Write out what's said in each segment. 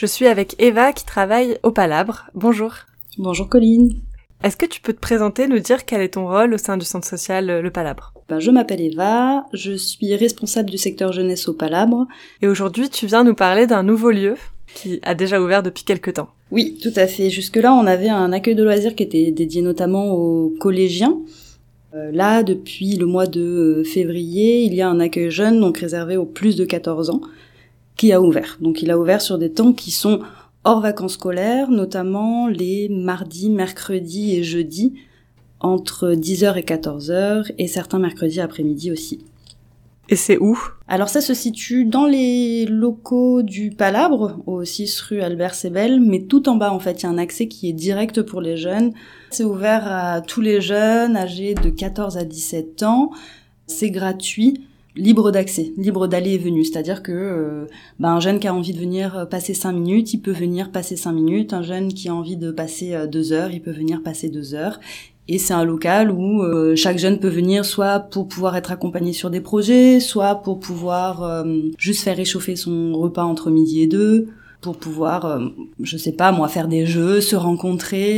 Je suis avec Eva qui travaille au Palabre. Bonjour. Bonjour Colline. Est-ce que tu peux te présenter, nous dire quel est ton rôle au sein du centre social Le Palabre ? Je m'appelle Eva, je suis responsable du secteur jeunesse au Palabre. Et aujourd'hui, tu viens nous parler d'un nouveau lieu qui a déjà ouvert depuis quelques temps. Oui, tout à fait. Jusque-là, on avait un accueil de loisirs qui était dédié notamment aux collégiens. Là, depuis le mois de février, il y a un accueil jeune, donc réservé aux plus de 14 ans, qui a ouvert. Donc il a ouvert sur des temps qui sont hors vacances scolaires, notamment les mardis, mercredis et jeudis, entre 10h et 14h, et certains mercredis après-midi aussi. Et c'est où ? Alors ça se situe dans les locaux du Palabre, au 6 rue Albert Sebel, mais tout en bas en fait, il y a un accès qui est direct pour les jeunes. C'est ouvert à tous les jeunes âgés de 14 à 17 ans, c'est gratuit, libre d'accès, libre d'aller et venue, c'est-à-dire que un jeune qui a envie de venir passer 5 minutes, il peut venir passer 5 minutes, un jeune qui a envie de passer 2 heures, il peut venir passer 2 heures. Et c'est un local où chaque jeune peut venir soit pour pouvoir être accompagné sur des projets, soit pour pouvoir juste faire réchauffer son repas entre midi et 2, pour pouvoir, faire des jeux, se rencontrer,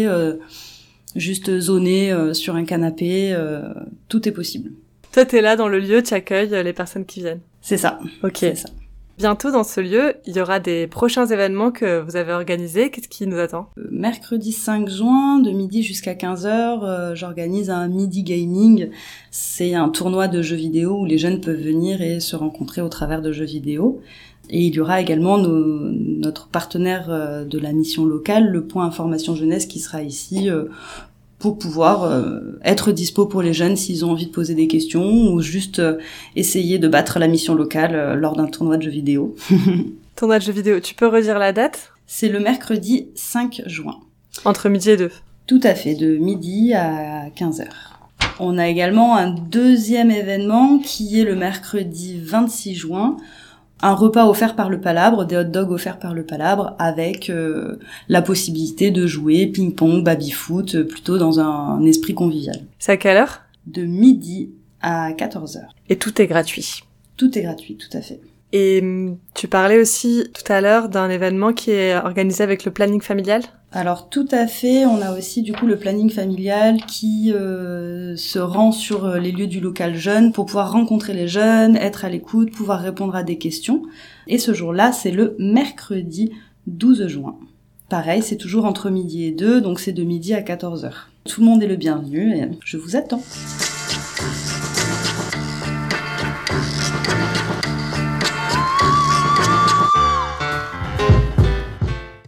juste zoner sur un canapé, tout est possible. Toi, t'es là dans le lieu, tu accueilles les personnes qui viennent. C'est ça. Ok. C'est ça. Bientôt, dans ce lieu, il y aura des prochains événements que vous avez organisés. Qu'est-ce qui nous attend ? Mercredi 5 juin, de midi jusqu'à 15h, j'organise un midi gaming. C'est un tournoi de jeux vidéo où les jeunes peuvent venir et se rencontrer au travers de jeux vidéo. Et il y aura également notre partenaire de la mission locale, le Point Information Jeunesse, qui sera ici pour pouvoir être dispo pour les jeunes s'ils ont envie de poser des questions ou juste essayer de battre la mission locale lors d'un tournoi de jeux vidéo. Tournoi de jeux vidéo, tu peux redire la date ? C'est le mercredi 5 juin. Entre midi et 2. Tout à fait, de midi à 15h. On a également un deuxième événement qui est le mercredi 26 juin. Un repas offert par le Palabre, des hot dogs offerts par le Palabre, avec la possibilité de jouer ping-pong, baby-foot, plutôt dans un esprit convivial. C'est à quelle heure ? De midi à 14h. Et tout est gratuit. Tout est gratuit, tout à fait. Et tu parlais aussi tout à l'heure d'un événement qui est organisé avec le planning familial ? Alors tout à fait, on a aussi du coup le planning familial qui se rend sur les lieux du local jeune pour pouvoir rencontrer les jeunes, être à l'écoute, pouvoir répondre à des questions. Et ce jour-là, c'est le mercredi 12 juin. Pareil, c'est toujours entre midi et 2, donc c'est de midi à 14h. Tout le monde est le bienvenu et je vous attends.